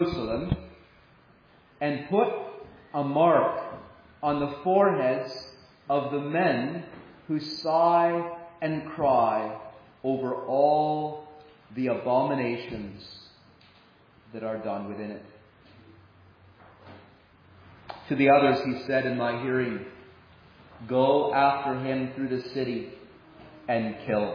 Jerusalem and put a mark on the foreheads of the men who sigh and cry over all the abominations that are done within it. To the others he said in my hearing, go after him through the city and kill.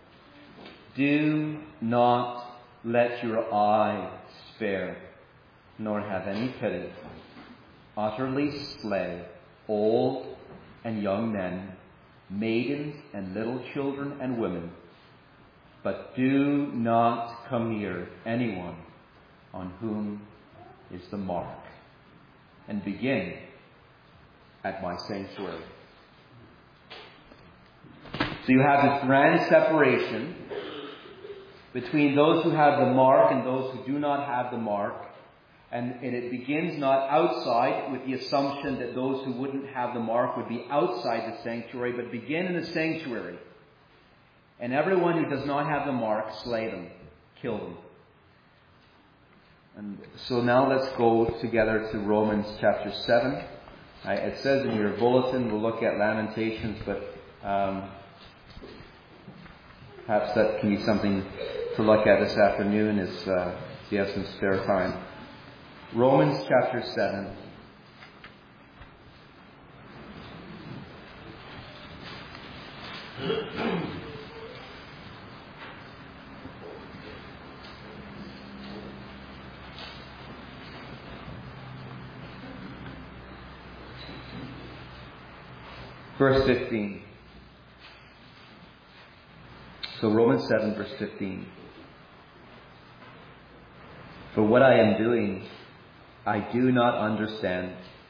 Do not let your eye spare, nor have any pity. Utterly slay old and young men, maidens and little children and women, but do not come near anyone on whom is the mark, and begin at my sanctuary. So you have this grand separation between those who have the mark and those who do not have the mark. And it begins not outside with the assumption that those who wouldn't have the mark would be outside the sanctuary, but begin in the sanctuary. And everyone who does not have the mark, slay them, kill them. And so now let's go together to Romans chapter 7. It says in your bulletin, we'll look at Lamentations, but perhaps that can be something to look at this afternoon as you have some spare time. Romans chapter 7. Verse 15. So Romans 7 verse 15. For what I am doing, I do not understand.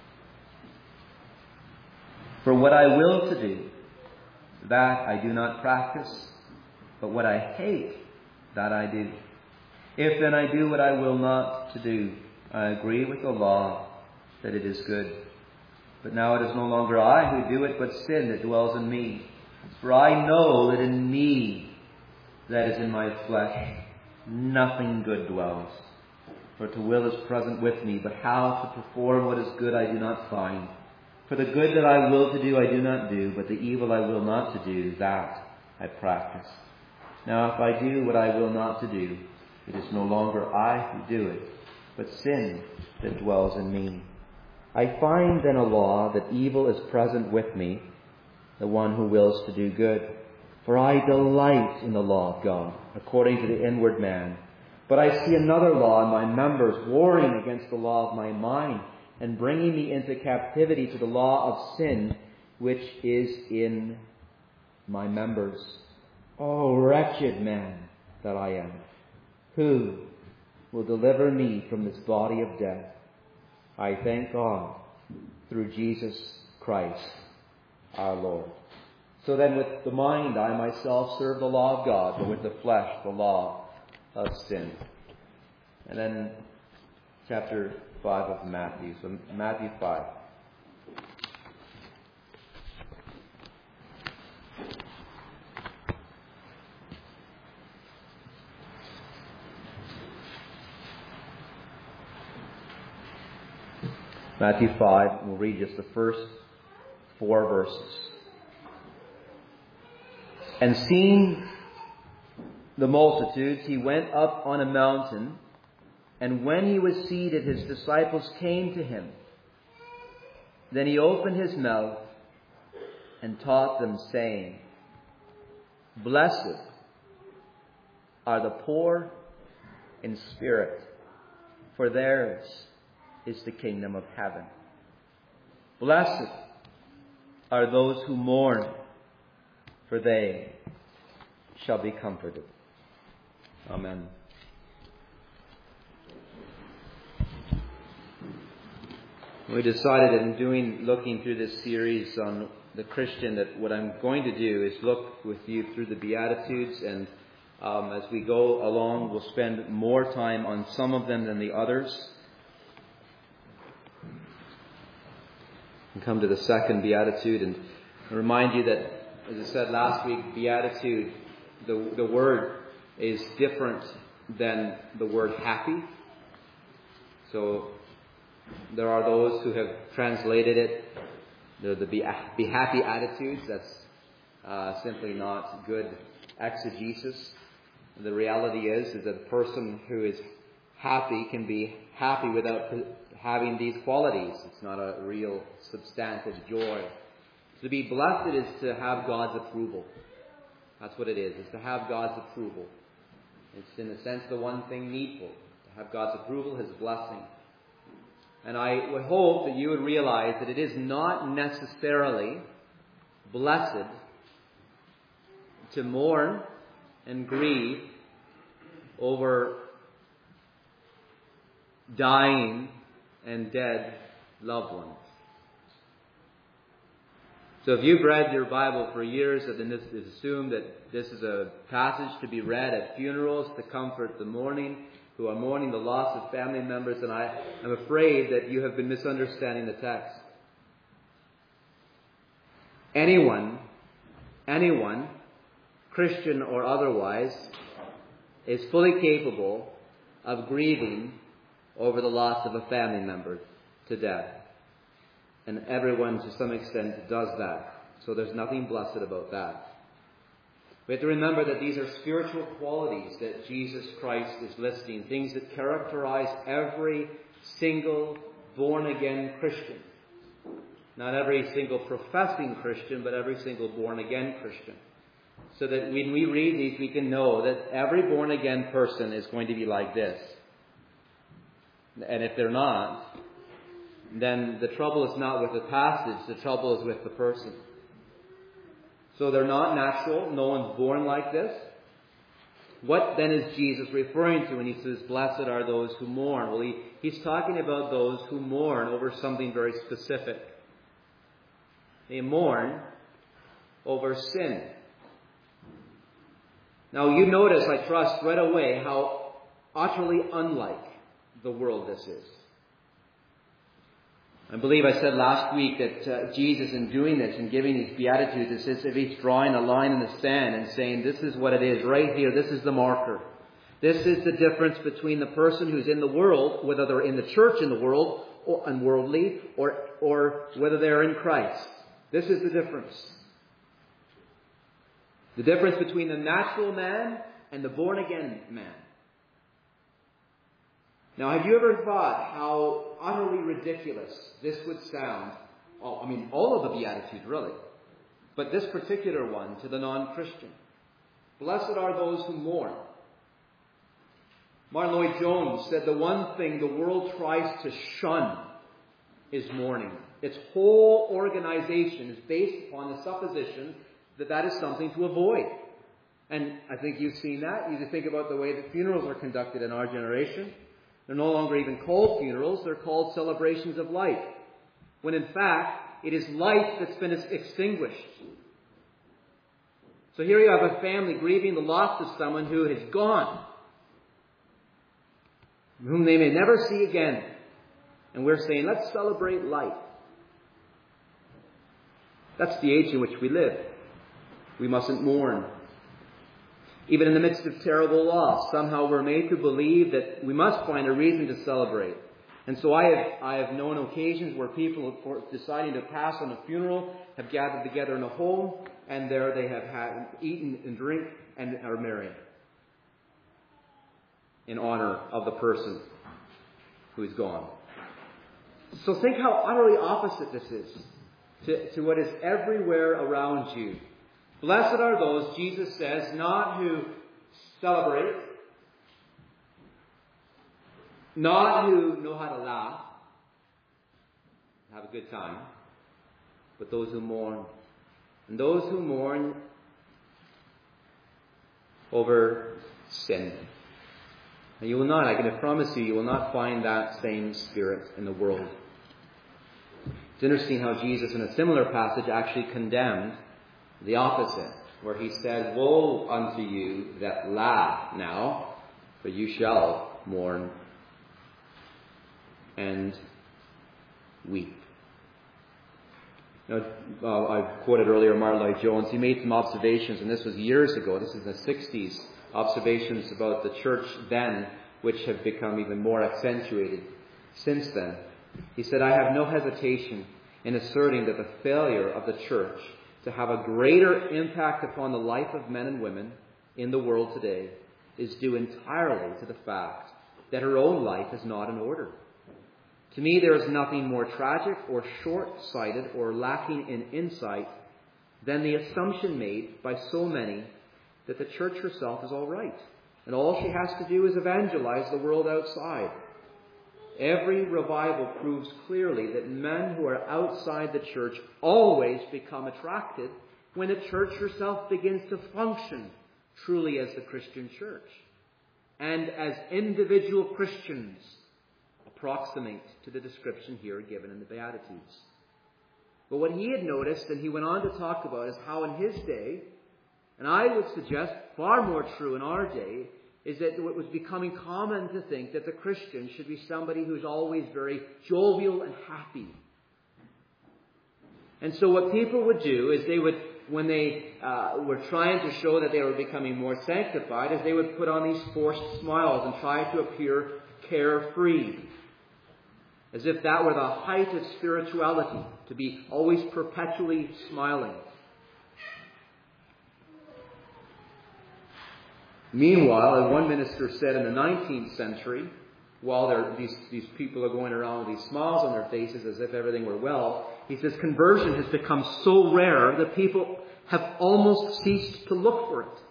For what I will to do, that I do not practice, but what I hate, that I do. If then I do what I will not to do, I agree with the law that it is good. But now it is no longer I who do it, but sin that dwells in me. For I know that in me, that is in my flesh, nothing good dwells. For to will is present with me, but how to perform what is good I do not find. For the good that I will to do I do not do, but the evil I will not to do, that I practice. Now if I do what I will not to do, it is no longer I who do it, but sin that dwells in me. I find then a law that evil is present with me, the one who wills to do good. For I delight in the law of God, according to the inward man. But I see another law in my members, warring against the law of my mind, and bringing me into captivity to the law of sin, which is in my members. O wretched man that I am, who will deliver me from this body of death? I thank God through Jesus Christ our Lord. So then with the mind I myself serve the law of God, but with the flesh the law of sin. And then chapter 5 of Matthew. So Matthew 5. Matthew 5, we'll read just the first 4 verses. And seeing the multitudes, he went up on a mountain, and when he was seated, his disciples came to him. Then he opened his mouth and taught them, saying, Blessed are the poor in spirit, for theirs is the kingdom of heaven. Blessed are those who mourn, for they shall be comforted. Amen. We decided in looking through this series on the Christian that what I'm going to do is look with you through the Beatitudes, and as we go along, we'll spend more time on some of them than the others. And come to the second Beatitude and remind you that, as I said last week, Beatitude, the word is different than the word happy. So there are those who have translated it, the be happy attitudes. That's simply not good exegesis. The reality is that a person who is happy can be happy without having these qualities. It's not a real substantive joy. To be blessed is to have God's approval. That's what it is to have God's approval. It's in a sense the one thing needful, to have God's approval, His blessing. And I would hope that you would realize that it is not necessarily blessed to mourn and grieve over dying and dead loved ones. So if you've read your Bible for years, then this is assumed that this is a passage to be read at funerals to comfort the mourning, who are mourning the loss of family members, and I am afraid that you have been misunderstanding the text. Anyone, Christian or otherwise, is fully capable of grieving over the loss of a family member to death. And everyone, to some extent, does that. So there's nothing blessed about that. We have to remember that these are spiritual qualities that Jesus Christ is listing, things that characterize every single born-again Christian. Not every single professing Christian, but every single born-again Christian. So that when we read these, we can know that every born-again person is going to be like this. And if they're not, then the trouble is not with the passage, the trouble is with the person. So they're not natural, no one's born like this. What then is Jesus referring to when He says, blessed are those who mourn? Well, He's talking about those who mourn over something very specific. They mourn over sin. Now you notice, I trust, right away how utterly unlike the world this is. I believe I said last week that Jesus, in doing this and giving these Beatitudes, is as if He's drawing a line in the sand and saying, this is what it is right here. This is the marker. This is the difference between the person who's in the world, whether they're in the church in the world, or unworldly, or whether they're in Christ. This is the difference. The difference between the natural man and the born-again man. Now, have you ever thought how utterly ridiculous this would sound? All of the Beatitudes, really. But this particular one to the non-Christian. Blessed are those who mourn. Martin Lloyd-Jones said the one thing the world tries to shun is mourning. Its whole organization is based upon the supposition that that is something to avoid. And I think you've seen that. You think about the way that funerals are conducted in our generation. They're no longer even called funerals. They're called celebrations of life. When in fact, it is life that's been extinguished. So here you have a family grieving the loss of someone who has gone, whom they may never see again. And we're saying, let's celebrate life. That's the age in which we live. We mustn't mourn. Even in the midst of terrible loss, somehow we're made to believe that we must find a reason to celebrate. And so I have known occasions where people, deciding to pass on a funeral, have gathered together in a home, and there they have had eaten and drink and are married in honor of the person who is gone. So think how utterly opposite this is to what is everywhere around you. Blessed are those, Jesus says, not who celebrate, not who know how to laugh, have a good time, but those who mourn. And those who mourn over sin. And you will not, I can promise you, you will not find that same spirit in the world. It's interesting how Jesus, in a similar passage, actually condemned the opposite, where He said, woe unto you that laugh now, for you shall mourn and weep. Now, I quoted earlier Martin Lloyd-Jones. He made some observations, and this was years ago. This is the 60s. Observations about the church then, which have become even more accentuated. Since then, he said, I have no hesitation in asserting that the failure of the church to have a greater impact upon the life of men and women in the world today is due entirely to the fact that her own life is not in order. To me, there is nothing more tragic or short-sighted or lacking in insight than the assumption made by so many that the church herself is all right, and all she has to do is evangelize the world outside. Every revival proves clearly that men who are outside the church always become attracted when the church herself begins to function truly as the Christian church, and as individual Christians approximate to the description here given in the Beatitudes. But what he had noticed, and he went on to talk about, is how in his day, and I would suggest far more true in our day, is that it was becoming common to think that the Christian should be somebody who's always very jovial and happy. And so what people would do is they would, when they were trying to show that they were becoming more sanctified, is they would put on these forced smiles and try to appear carefree, as if that were the height of spirituality, to be always perpetually smiling. Meanwhile, as one minister said in the 19th century, while these people are going around with these smiles on their faces as if everything were well, he says conversion has become so rare that people have almost ceased to look for it.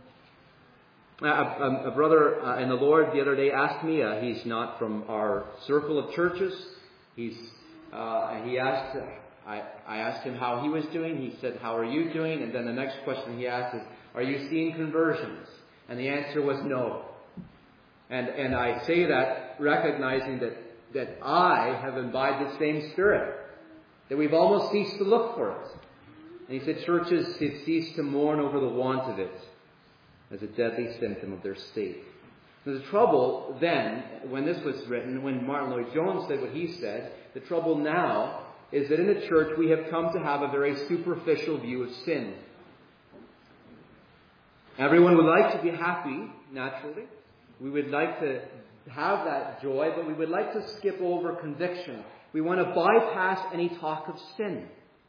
A brother in the Lord the other day asked me, he's not from our circle of churches, I asked him how he was doing. He said, how are you doing? And then the next question he asked is, are you seeing conversions? And the answer was no. And I say that recognizing that I have imbibed the same spirit, that we've almost ceased to look for it. And he said churches have ceased to mourn over the want of it as a deadly symptom of their state. Now, the trouble then, when this was written, when Martin Lloyd-Jones said what he said, the trouble now is that in the church we have come to have a very superficial view of sin. Everyone would like to be happy, naturally. We would like to have that joy, but we would like to skip over conviction. We want to bypass any talk of sin.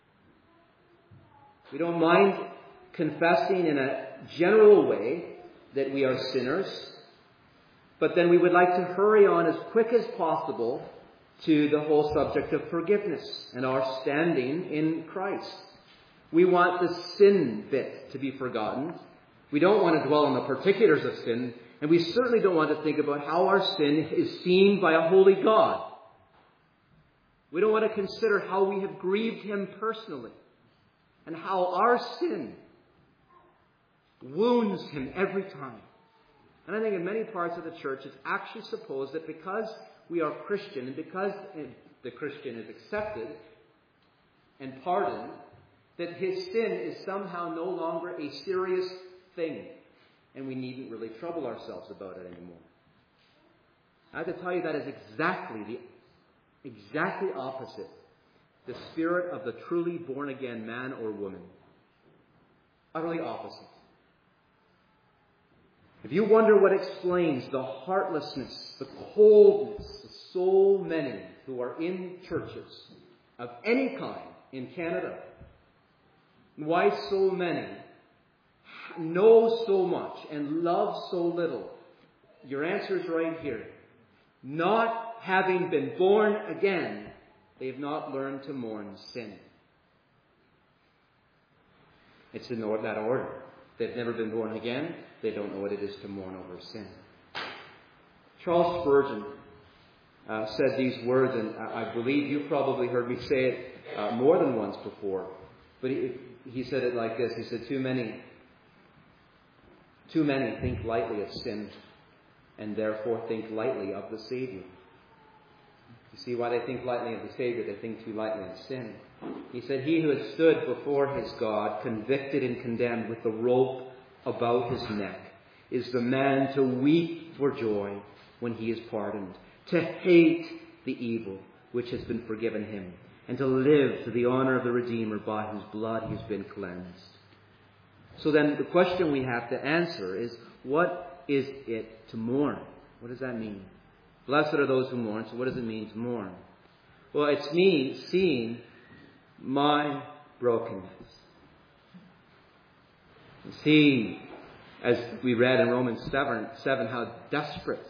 We don't mind confessing in a general way that we are sinners, but then we would like to hurry on as quick as possible to the whole subject of forgiveness and our standing in Christ. We want the sin bit to be forgotten. We don't want to dwell on the particulars of sin, and we certainly don't want to think about how our sin is seen by a holy God. We don't want to consider how we have grieved Him personally, and how our sin wounds Him every time. And I think in many parts of the church it's actually supposed that because we are Christian, and because the Christian is accepted and pardoned, that his sin is somehow no longer a serious thing, and we needn't really trouble ourselves about it anymore. I have to tell you that is exactly opposite the spirit of the truly born-again man or woman. Utterly opposite. If you wonder what explains the heartlessness, the coldness of so many who are in churches of any kind in Canada, why so many know so much and love so little, your answer is right here. Not having been born again, they have not learned to mourn sin. It's in that order. They've never been born again. They don't know what it is to mourn over sin. Charles Spurgeon said these words, and I believe you probably heard me say it more than once before. But he said it like this. He said, Too many think lightly of sin, and therefore think lightly of the Savior. You see why they think lightly of the Savior? They think too lightly of sin. He said, He who has stood before his God, convicted and condemned with the rope about his neck, is the man to weep for joy when he is pardoned, to hate the evil which has been forgiven him, and to live to the honor of the Redeemer by whose blood he has been cleansed. So then the question we have to answer is, what is it to mourn? What does that mean? Blessed are those who mourn. So what does it mean to mourn? Well, it's me seeing my brokenness. Seeing, as we read in Romans 7, how desperate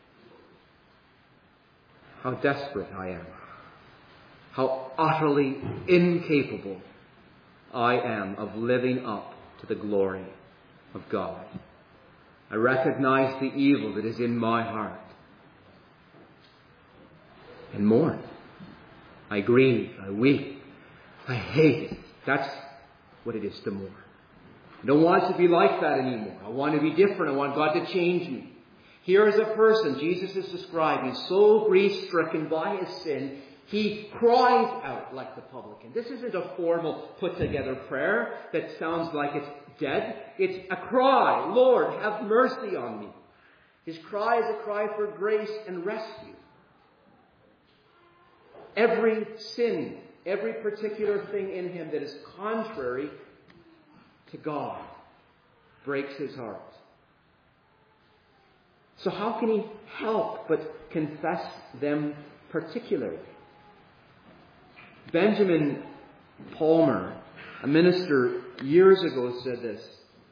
I am. How utterly incapable I am of living up to the glory of God. I recognize the evil that is in my heart and mourn. I grieve, I weep, I hate it. That's what it is to mourn. I don't want to be like that anymore. I want to be different. I want God to change me. Here is a person Jesus is describing, so grief-stricken by his sin, he cries out like the publican. This isn't a formal, put-together prayer that sounds like it's dead. It's a cry, Lord, have mercy on me. His cry is a cry for grace and rescue. Every sin, every particular thing in him that is contrary to God breaks his heart. So how can he help but confess them particularly? Benjamin Palmer, a minister years ago, said this: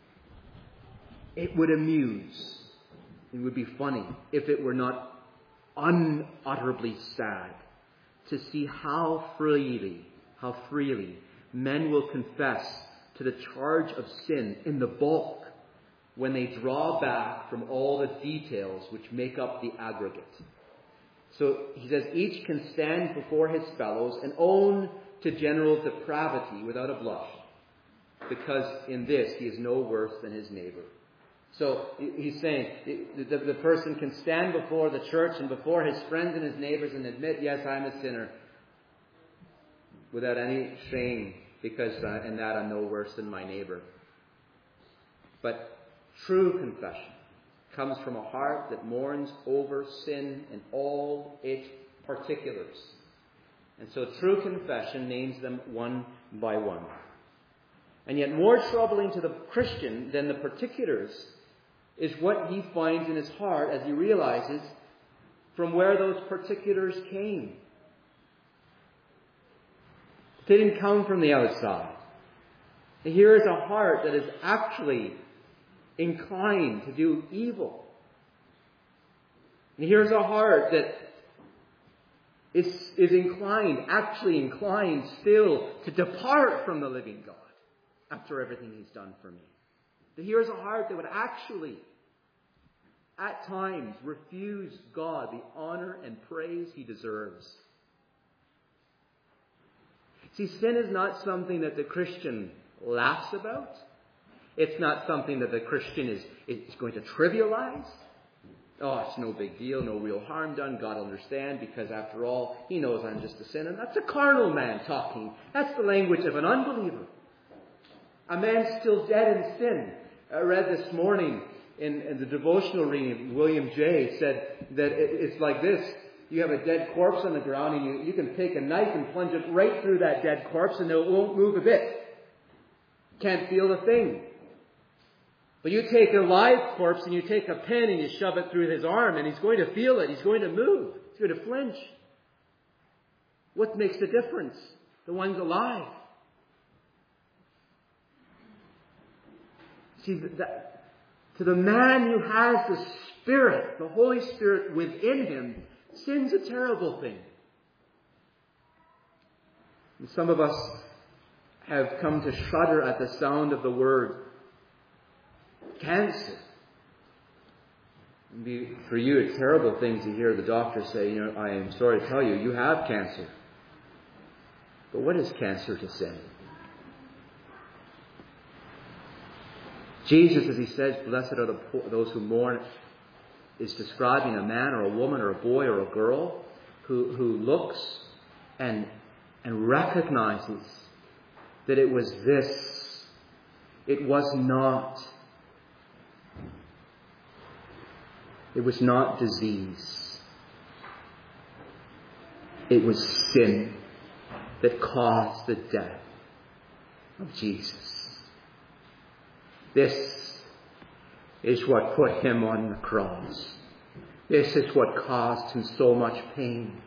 it would amuse, it would be funny, if it were not unutterably sad to see how freely men will confess to the charge of sin in the bulk when they draw back from all the details which make up the aggregate. So he says, each can stand before his fellows and own to general depravity without a blush, because in this he is no worse than his neighbor. So he's saying the person can stand before the church and before his friends and his neighbors and admit, yes, I'm a sinner, without any shame, because in that I'm no worse than my neighbor. But true confession comes from a heart that mourns over sin in all its particulars. And so true confession names them one by one. And yet more troubling to the Christian than the particulars is what he finds in his heart as he realizes from where those particulars came. They didn't come from the outside. Here is a heart that is actually inclined to do evil. And here's a heart that is actually inclined still to depart from the living God after everything he's done for me. That here's a heart that would actually, at times, refuse God the honor and praise he deserves. See, sin is not something that the Christian laughs about. It's not something that the Christian is going to trivialize. Oh, it's no big deal, no real harm done. God will understand, because after all, he knows I'm just a sinner. That's a carnal man talking. That's the language of an unbeliever. A man still dead in sin. I read this morning in the devotional reading, William J. said that it's like this. You have a dead corpse on the ground, and you can take a knife and plunge it right through that dead corpse, and it won't move a bit. Can't feel the thing. But you take a live corpse and you take a pin and you shove it through his arm, and he's going to feel it. He's going to move. He's going to flinch. What makes the difference? The one's alive. See, to the man who has the Spirit, the Holy Spirit within him, sin's a terrible thing. And some of us have come to shudder at the sound of the word cancer. It'd be for you a terrible thing to hear the doctor say, I am sorry to tell you, you have cancer. But what is cancer to sin? Jesus, as he says, blessed are those who mourn, is describing a man or a woman or a boy or a girl who looks and recognizes that it was this. It was not disease. It was sin that caused the death of Jesus. This is what put him on the cross. This is what caused him so much pain.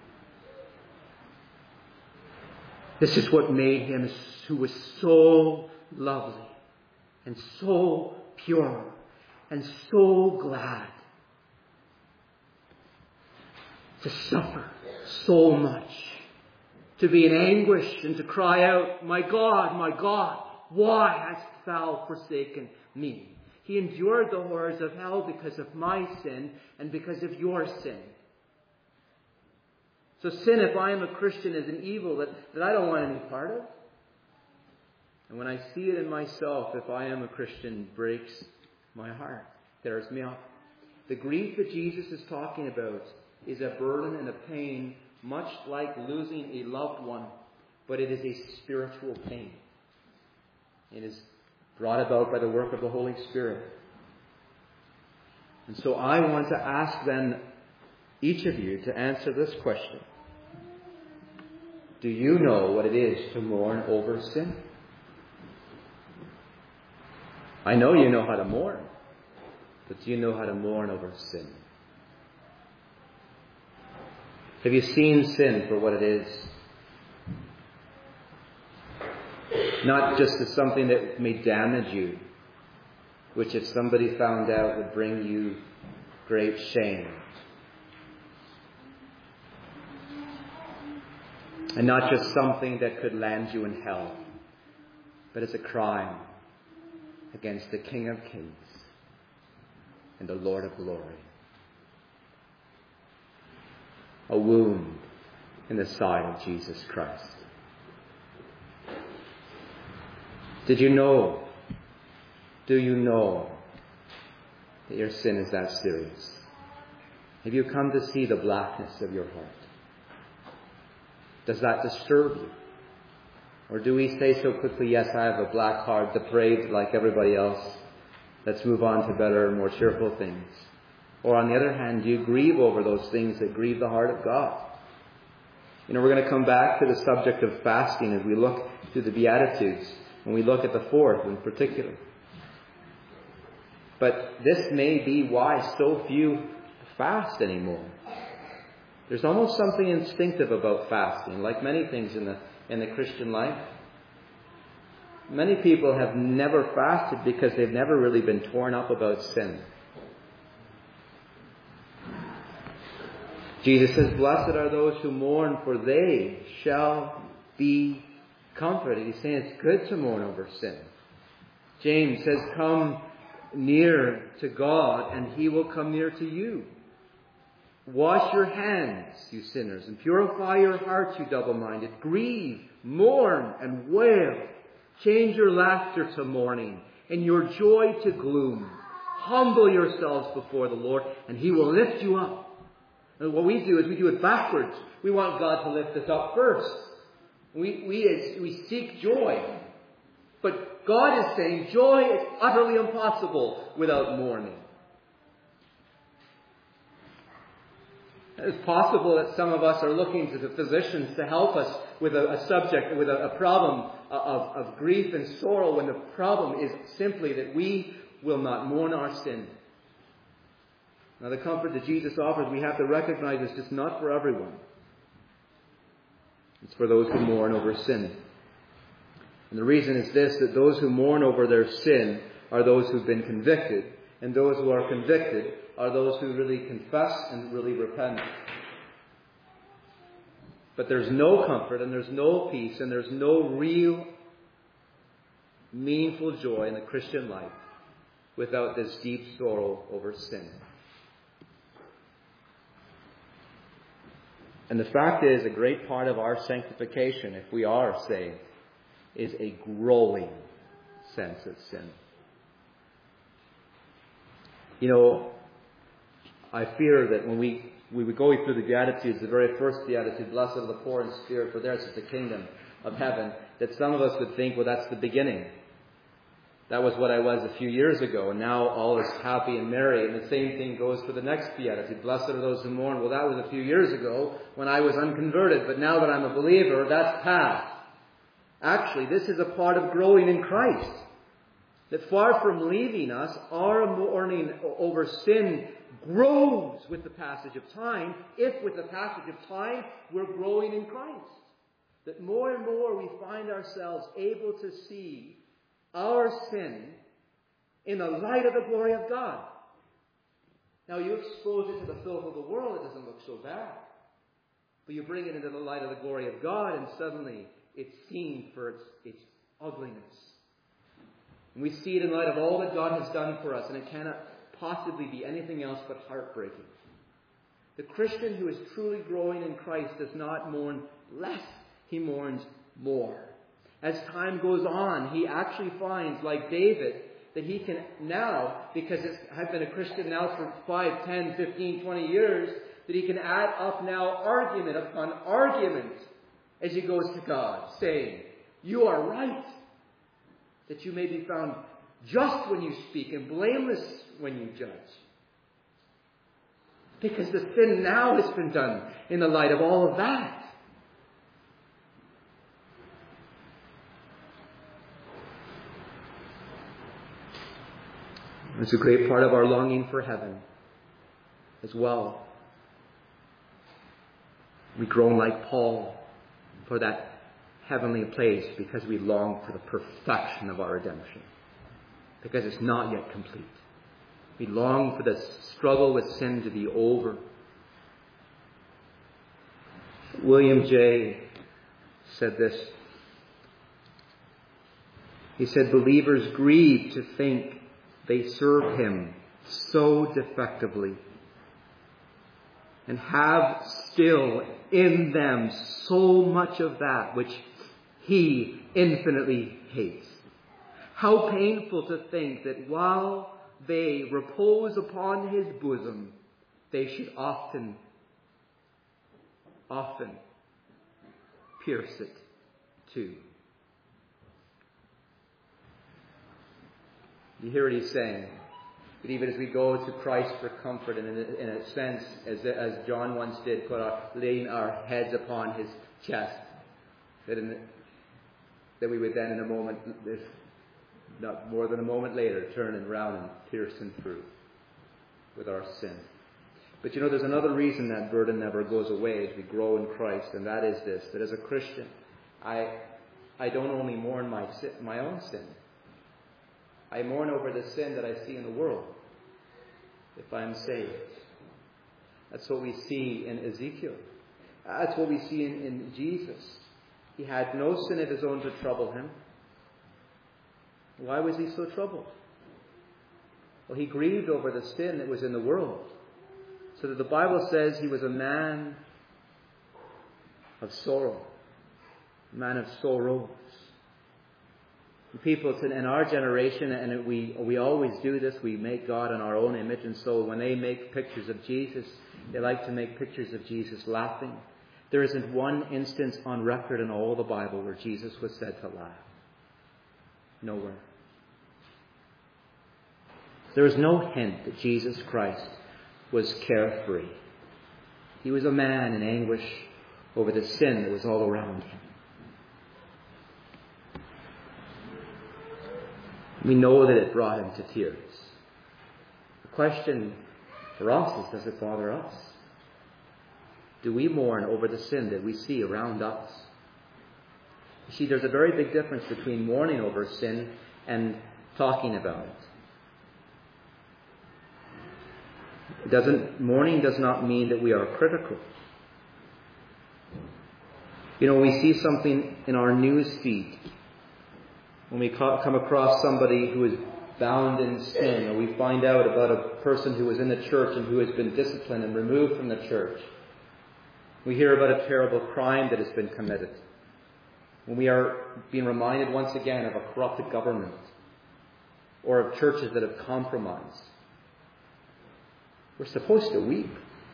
This is what made him, who was so lovely and so pure and so glad, to suffer so much, to be in anguish and to cry out, my God, why hast thou forsaken me? He endured the horrors of hell because of my sin and because of your sin. So sin, if I am a Christian, is an evil that I don't want any part of. And when I see it in myself, if I am a Christian, breaks my heart, tears me up. The grief that Jesus is talking about is a burden and a pain, much like losing a loved one, but it is a spiritual pain. It is brought about by the work of the Holy Spirit. And so I want to ask then each of you to answer this question. Do you know what it is to mourn over sin? I know you know how to mourn, but do you know how to mourn over sin? Have you seen sin for what it is? Not just as something that may damage you, which if somebody found out would bring you great shame. And not just something that could land you in hell, but as a crime against the King of Kings and the Lord of Glory. A wound in the side of Jesus Christ. Do you know that your sin is that serious? Have you come to see the blackness of your heart? Does that disturb you? Or do we say so quickly, yes, I have a black heart, depraved like everybody else. Let's move on to better and more cheerful things. Or on the other hand, do you grieve over those things that grieve the heart of God? We're going to come back to the subject of fasting as we look through the Beatitudes, when we look at the fourth in particular. But this may be why so few fast anymore. There's almost something instinctive about fasting, like many things in the Christian life. Many people have never fasted because they've never really been torn up about sin. Jesus says, blessed are those who mourn, for they shall be comforted. He's saying it's good to mourn over sin. James says, come near to God and He will come near to you. Wash your hands, you sinners, and purify your hearts, you double-minded. Grieve, mourn, and wail. Change your laughter to mourning and your joy to gloom. Humble yourselves before the Lord and He will lift you up. And what we do is we do it backwards. We want God to lift us up first. We seek joy. But God is saying joy is utterly impossible without mourning. It's possible that some of us are looking to the physicians to help us with a subject, with a problem of grief and sorrow, when the problem is simply that we will not mourn our sin. Now, the comfort that Jesus offers, we have to recognize is just not for everyone. It's for those who mourn over sin. And the reason is this, that those who mourn over their sin are those who've been convicted, and those who are convicted are those who really confess and really repent. But there's no comfort and there's no peace and there's no real meaningful joy in the Christian life without this deep sorrow over sin. And the fact is, a great part of our sanctification, if we are saved, is a growing sense of sin. I fear that when we would go through the Beatitudes, the very first Beatitude, blessed are the poor in spirit, for theirs is the kingdom of heaven, that some of us would think, well, that's the beginning. That was what I was a few years ago, and now all is happy and merry. And the same thing goes for the next Beatitude, blessed are those who mourn. Well, that was a few years ago when I was unconverted, but now that I'm a believer, that's past. Actually, this is a part of growing in Christ. That far from leaving us, our mourning over sin grows with the passage of time, if with the passage of time we're growing in Christ. That more and more we find ourselves able to see our sin in the light of the glory of God. Now you expose it to the filth of the world, it doesn't look so bad. But you bring it into the light of the glory of God, and suddenly it's seen for its ugliness. And we see it in light of all that God has done for us, and it cannot possibly be anything else but heartbreaking. The Christian who is truly growing in Christ does not mourn less, he mourns more. As time goes on, he actually finds, like David, that he can now, because I've been a Christian now for 5, 10, 15, 20 years, that he can add up now argument upon argument as he goes to God, saying, "You are right, that you may be found just when you speak and blameless when you judge." Because the sin now has been done in the light of all of that. It's a great part of our longing for heaven as well. We groan like Paul for that heavenly place because we long for the perfection of our redemption. Because it's not yet complete. We long for the struggle with sin to be over. William J. said this. He said, "Believers grieve to think they serve Him so defectively and have still in them so much of that which He infinitely hates. How painful to think that while they repose upon His bosom, they should often pierce it too." You hear what he's saying? That even as we go to Christ for comfort, and in a sense, as John once did, laying our heads upon His chest, that we would then in a moment, if not more than a moment later, turn and round and pierce Him through with our sin. But there's another reason that burden never goes away as we grow in Christ, and that is this, that as a Christian, I don't only mourn my own sin. I mourn over the sin that I see in the world if I am saved. That's what we see in Ezekiel. That's what we see in Jesus. He had no sin of His own to trouble Him. Why was He so troubled? Well, He grieved over the sin that was in the world. So that the Bible says He was a man of sorrow, a man of sorrows. People in our generation, and we always do this, we make God in our own image, and so when they make pictures of Jesus, they like to make pictures of Jesus laughing. There isn't one instance on record in all the Bible where Jesus was said to laugh. Nowhere. There is no hint that Jesus Christ was carefree. He was a man in anguish over the sin that was all around Him. We know that it brought Him to tears. The question for us is, does it bother us? Do we mourn over the sin that we see around us? You see, there's a very big difference between mourning over sin and talking about it. Mourning does not mean that we are critical. We see something in our news feed. When we come across somebody who is bound in sin, or we find out about a person who was in the church and who has been disciplined and removed from the church, we hear about a terrible crime that has been committed. When we are being reminded once again of a corrupted government, or of churches that have compromised, we're supposed to weep.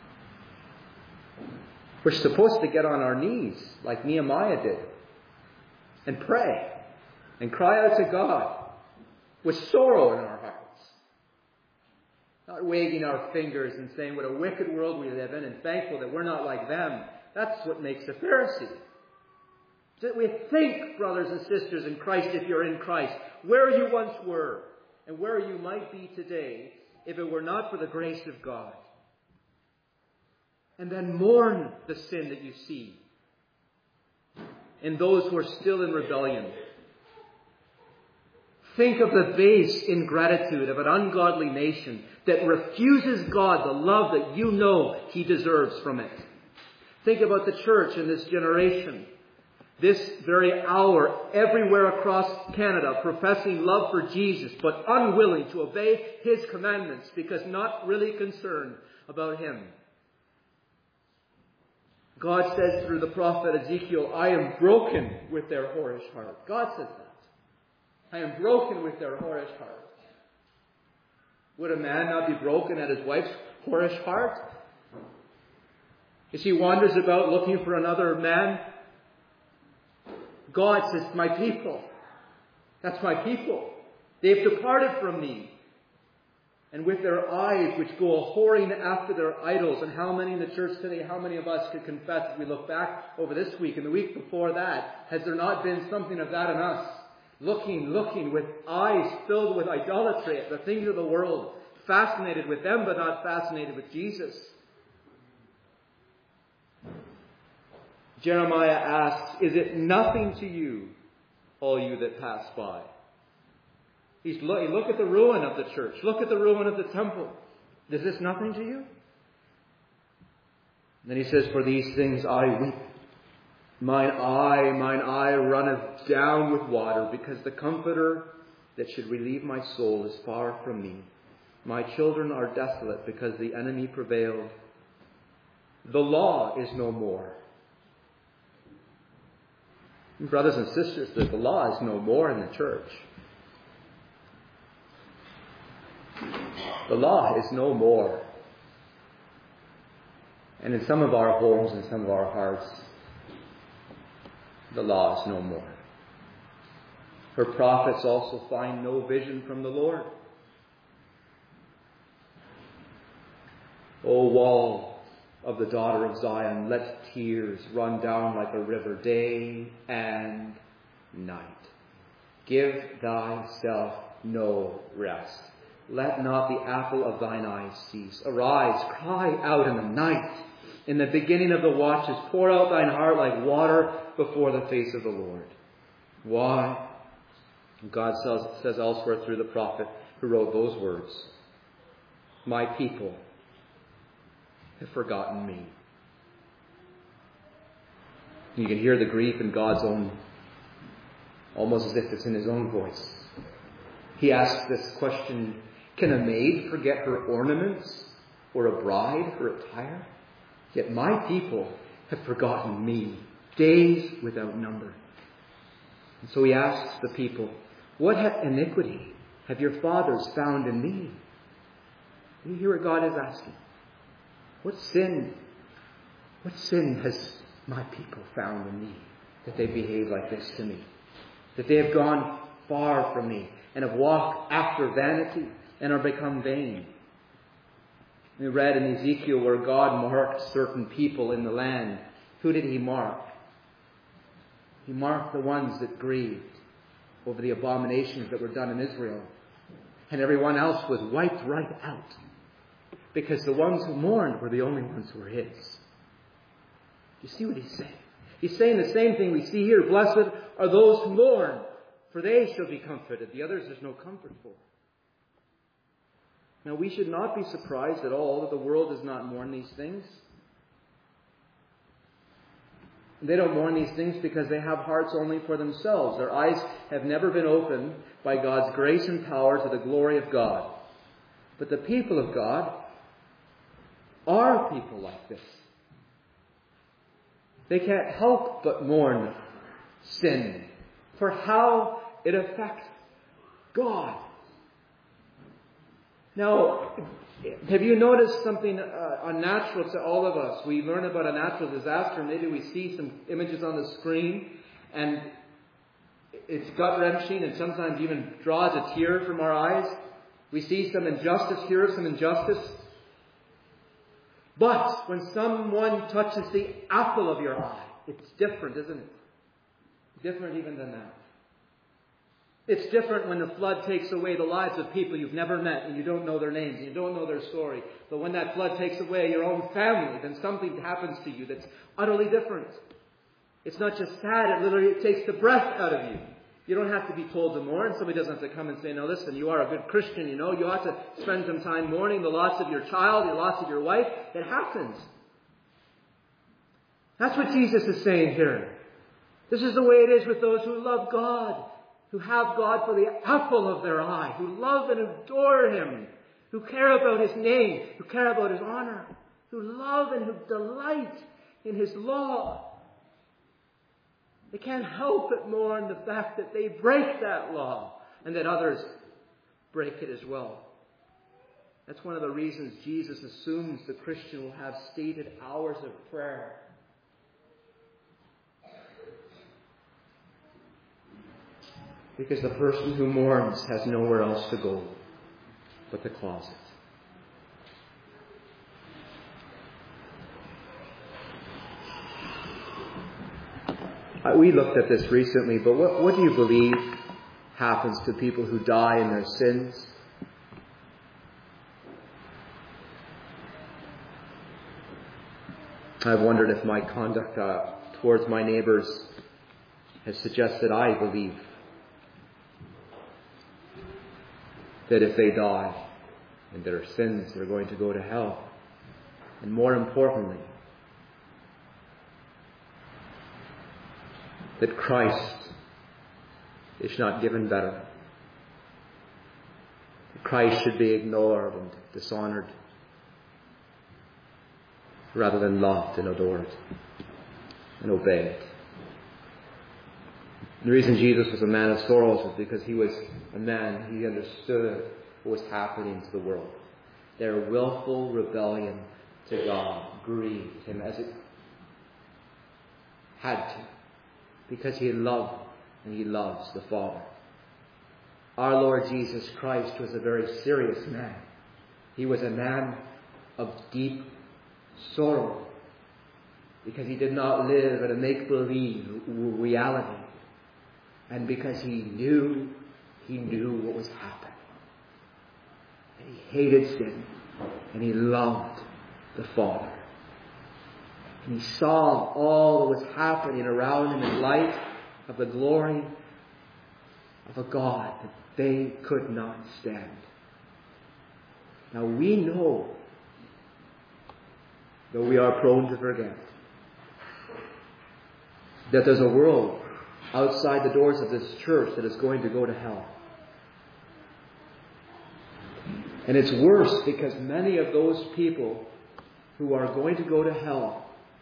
We're supposed to get on our knees like Nehemiah did and pray. And cry out to God with sorrow in our hearts. Not wagging our fingers and saying what a wicked world we live in and thankful that we're not like them. That's what makes a Pharisee. So we think, brothers and sisters in Christ, if you're in Christ, where you once were and where you might be today if it were not for the grace of God. And then mourn the sin that you see in those who are still in rebellion. Think of the base ingratitude of an ungodly nation that refuses God the love that you know He deserves from it. Think about the church in this generation, this very hour, everywhere across Canada, professing love for Jesus, but unwilling to obey His commandments because not really concerned about Him. God says through the prophet Ezekiel, I am broken with their whorish heart. God says that. I am broken with their whorish heart. Would a man not be broken at his wife's whorish heart? As he wanders about looking for another man, God says, my people. That's my people. They've departed from me. And with their eyes, which go a-whoring after their idols. And how many in the church today, how many of us could confess, as we look back over this week and the week before that, has there not been something of that in us? Looking with eyes filled with idolatry at the things of the world. Fascinated with them, but not fascinated with Jesus. Jeremiah asks, is it nothing to you, all you that pass by? Look at the ruin of the church. Look at the ruin of the temple. Is this nothing to you? And then he says, for these things I weep. Mine eye runneth down with water, because the Comforter that should relieve my soul is far from me. My children are desolate, because the enemy prevailed. The law is no more. Brothers and sisters, the law is no more in the church. The law is no more. And in some of our homes and some of our hearts, the law is no more. Her prophets also find no vision from the Lord. O wall of the daughter of Zion, let tears run down like a river day and night. Give thyself no rest. Let not the apple of thine eyes cease. Arise, cry out in the night. In the beginning of the watches, pour out thine heart like water before the face of the Lord. Why? God says elsewhere through the prophet who wrote those words, my people have forgotten me. You can hear the grief in God's own, almost as if it's in His own voice. He asks this question, can a maid forget her ornaments, or a bride her attire? Yet my people have forgotten me, days without number. And so he asks the people, what iniquity have your fathers found in me? You hear what God is asking. What sin has my people found in me, that they behave like this to me? That they have gone far from me and have walked after vanity and are become vain. We read in Ezekiel where God marked certain people in the land. Who did He mark? He marked the ones that grieved over the abominations that were done in Israel. And everyone else was wiped right out. Because the ones who mourned were the only ones who were His. You see what He's saying? He's saying the same thing we see here. Blessed are those who mourn, for they shall be comforted. The others there's no comfort for. Now we should not be surprised at all that the world does not mourn these things. They don't mourn these things because they have hearts only for themselves. Their eyes have never been opened by God's grace and power to the glory of God. But the people of God are people like this. They can't help but mourn sin for how it affects God. Now, have you noticed something unnatural to all of us? We learn about a natural disaster, maybe we see some images on the screen, and it's gut-wrenching and sometimes even draws a tear from our eyes. We see some injustice, hear some injustice. But when someone touches the apple of your eye, it's different, isn't it? Different even than that. It's different when the flood takes away the lives of people you've never met and you don't know their names and you don't know their story. But when that flood takes away your own family, then something happens to you that's utterly different. It's not just sad, it literally takes the breath out of you. You don't have to be told to mourn. Somebody doesn't have to come and say, no, listen, you are a good Christian, you ought to spend some time mourning the loss of your child, the loss of your wife. It happens. That's what Jesus is saying here. This is the way it is with those who love God, who have God for the apple of their eye, who love and adore Him, who care about His name, who care about His honor, who love and who delight in His law. They can't help but mourn the fact that they break that law and that others break it as well. That's one of the reasons Jesus assumes the Christian will have stated hours of prayer. Because the person who mourns has nowhere else to go but the closet. We looked at this recently, but what do you believe happens to people who die in their sins? I've wondered if my conduct towards my neighbors has suggested I believe that if they die in their sins, they're going to go to hell. And more importantly, that Christ is not given better. That Christ should be ignored and dishonored rather than loved and adored and obeyed. The reason Jesus was a man of sorrows was because he was a man, he understood what was happening to the world. Their willful rebellion to God grieved him as it had to, because he loved and he loves the Father. Our Lord Jesus Christ was a very serious man. He was a man of deep sorrow because he did not live in a make-believe reality, and because he knew what was happening. And he hated sin, and he loved the Father. And he saw all that was happening around him in light of the glory of a God that they could not stand. Now we know, though we are prone to forget, that there's a world outside the doors of this church that is going to go to hell. And it's worse because many of those people who are going to go to hell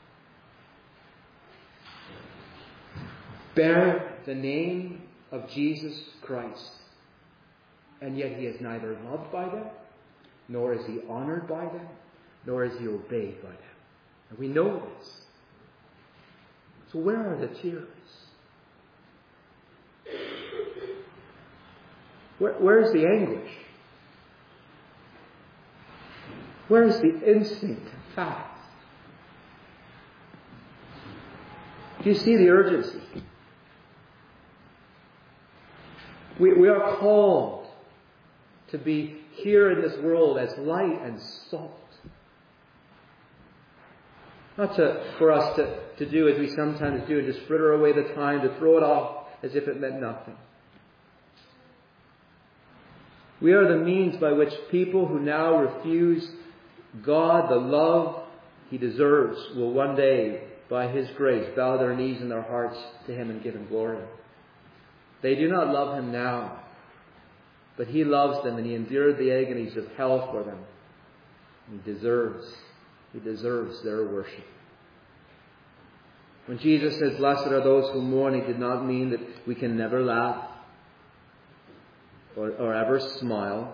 bear the name of Jesus Christ, and yet he is neither loved by them, nor is he honored by them, nor is he obeyed by them. And we know this. So where are the tears? Where's the anguish? Where's the instinct to fast? Do you see the urgency? We are called to be here in this world as light and salt. Not for us to do as we sometimes do and just fritter away the time, to throw it off as if it meant nothing. We are the means by which people who now refuse God, the love He deserves, will one day, by His grace, bow their knees and their hearts to Him and give Him glory. They do not love Him now, but He loves them and He endured the agonies of hell for them. He deserves their worship. When Jesus says, "Blessed are those who mourn," He did not mean that we can never laugh or ever smile.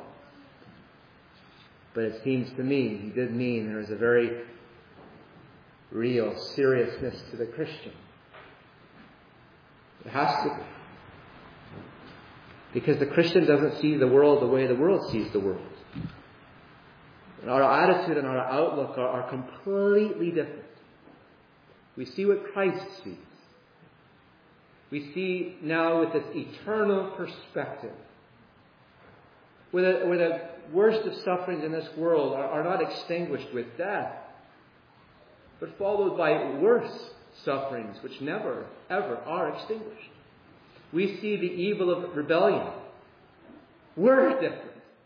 But it seems to me He did mean there is a very real seriousness to the Christian. It has to be. Because the Christian doesn't see the world the way the world sees the world. And our attitude and our outlook are completely different. We see what Christ sees. We see now with this eternal perspective, where the worst of sufferings in this world are not extinguished with death, but followed by worse sufferings which never, ever are extinguished. We see the evil of rebellion. We're different.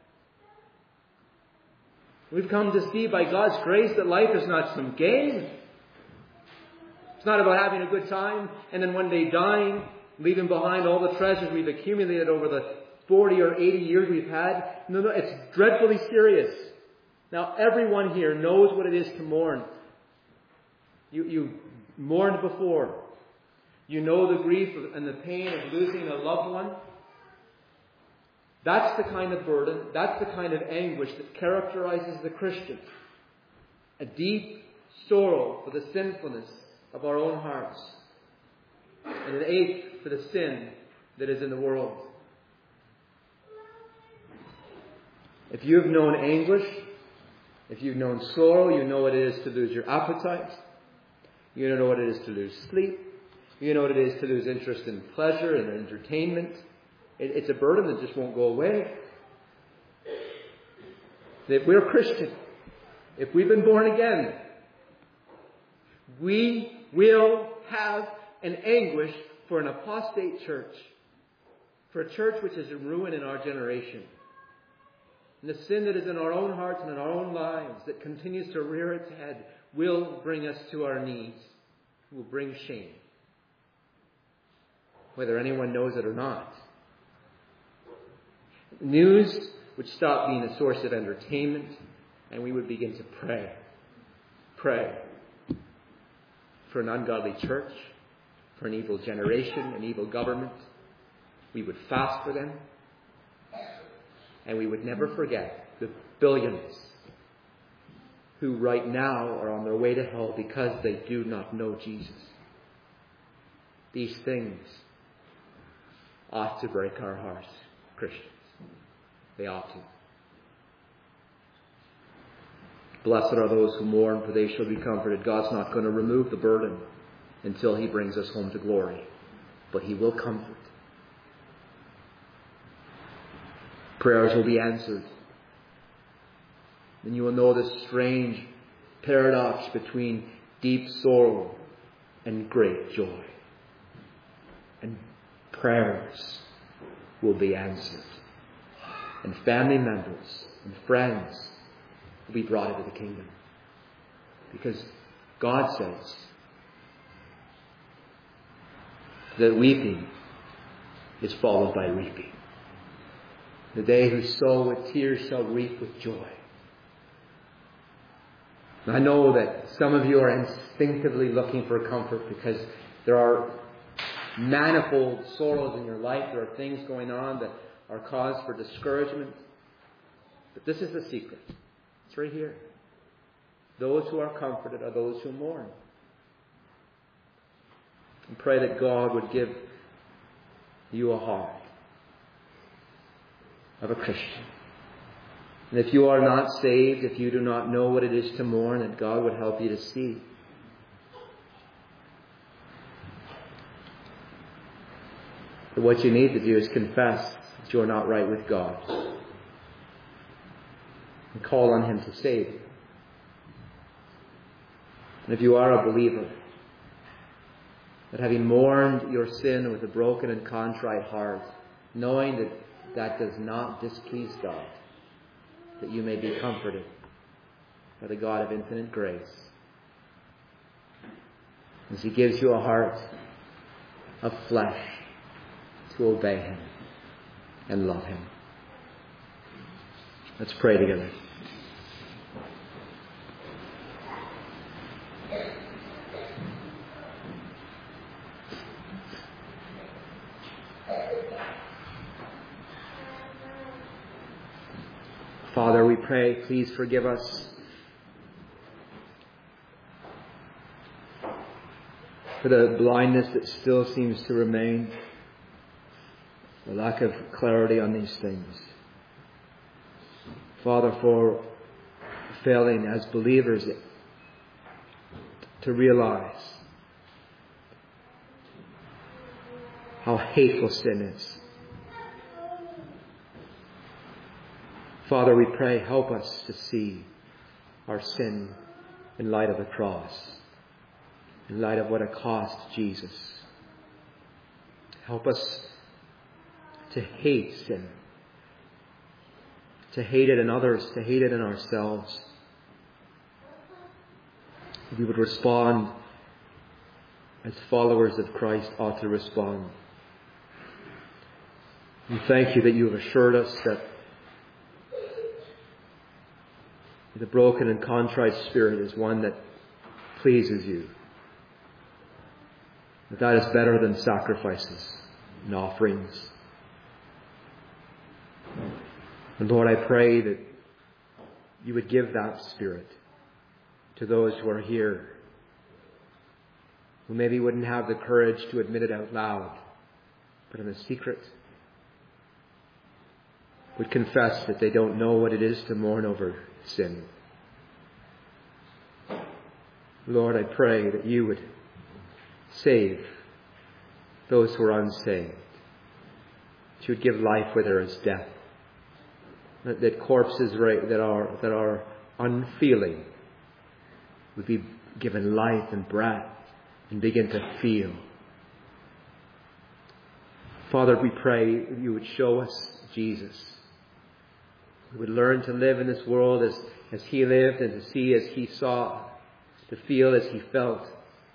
We've come to see by God's grace that life is not some game. It's not about having a good time and then one day dying, leaving behind all the treasures we've accumulated over the 40 or 80 years we've had. No, it's dreadfully serious. Now, everyone here knows what it is to mourn. You mourned before. You know the grief and the pain of losing a loved one. That's the kind of burden, that's the kind of anguish that characterizes the Christian. A deep sorrow for the sinfulness of our own hearts. And an ache for the sin that is in the world. If you've known anguish, if you've known sorrow, you know what it is to lose your appetite. You know what it is to lose sleep. You know what it is to lose interest in pleasure and entertainment. It's a burden that just won't go away. If we're Christian, if we've been born again, we will have an anguish for an apostate church. For a church which is in ruin in our generation. And the sin that is in our own hearts and in our own lives that continues to rear its head will bring us to our knees. Will bring shame. Whether anyone knows it or not. News would stop being a source of entertainment and we would begin to pray. Pray for an ungodly church, for an evil generation, an evil government. We would fast for them. And we would never forget the billions who right now are on their way to hell because they do not know Jesus. These things ought to break our hearts, Christians. They ought to. Blessed are those who mourn, for they shall be comforted. God's not going to remove the burden until He brings us home to glory. But He will comfort. Prayers will be answered. And you will know the strange paradox between deep sorrow and great joy. And prayers will be answered. And family members and friends will be brought into the kingdom. Because God says that weeping is followed by reaping. The day who sow with tears shall reap with joy. And I know that some of you are instinctively looking for comfort because there are manifold sorrows in your life. There are things going on that are cause for discouragement. But this is the secret. It's right here. Those who are comforted are those who mourn. And pray that God would give you a heart of a Christian. And if you are not saved, if you do not know what it is to mourn, that God would help you to see. But what you need to do is confess that you are not right with God. And call on Him to save you. And if you are a believer, that having mourned your sin with a broken and contrite heart, knowing that that does not displease God, that you may be comforted by the God of infinite grace, as He gives you a heart of flesh to obey Him and love Him. Let's pray together. Father, we pray, please forgive us for the blindness that still seems to remain, the lack of clarity on these things. Father, for failing as believers to realize how hateful sin is. Father, we pray, help us to see our sin in light of the cross, in light of what it cost Jesus. Help us to hate sin, to hate it in others, to hate it in ourselves. We would respond as followers of Christ ought to respond. We thank you that you have assured us that the broken and contrite spirit is one that pleases you. That is better than sacrifices and offerings. And Lord, I pray that you would give that spirit to those who are here, who maybe wouldn't have the courage to admit it out loud, but in the secret would confess that they don't know what it is to mourn over sin. Lord, I pray that you would save those who are unsaved. That you would give life where there is death. That corpses that are unfeeling would be given life and breath and begin to feel. Father, we pray you would show us Jesus. We would learn to live in this world as he lived, and to see as he saw, to feel as he felt.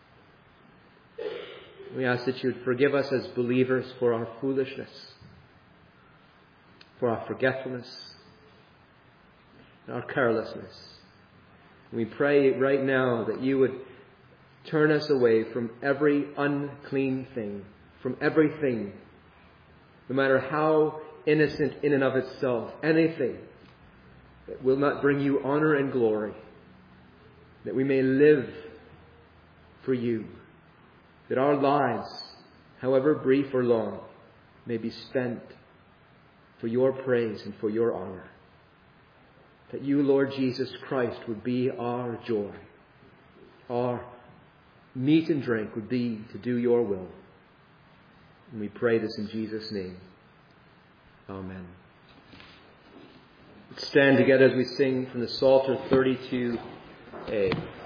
We ask that you would forgive us as believers for our foolishness, for our forgetfulness, and our carelessness. And we pray right now that you would turn us away from every unclean thing, from everything, no matter how innocent in and of itself, anything that will not bring you honor and glory, that we may live for you, that our lives, however brief or long, may be spent for your praise and for your honor. That you, Lord Jesus Christ, would be our joy. Our meat and drink would be to do your will. And we pray this in Jesus' name. Amen. Let's stand together as we sing from the Psalter 32a.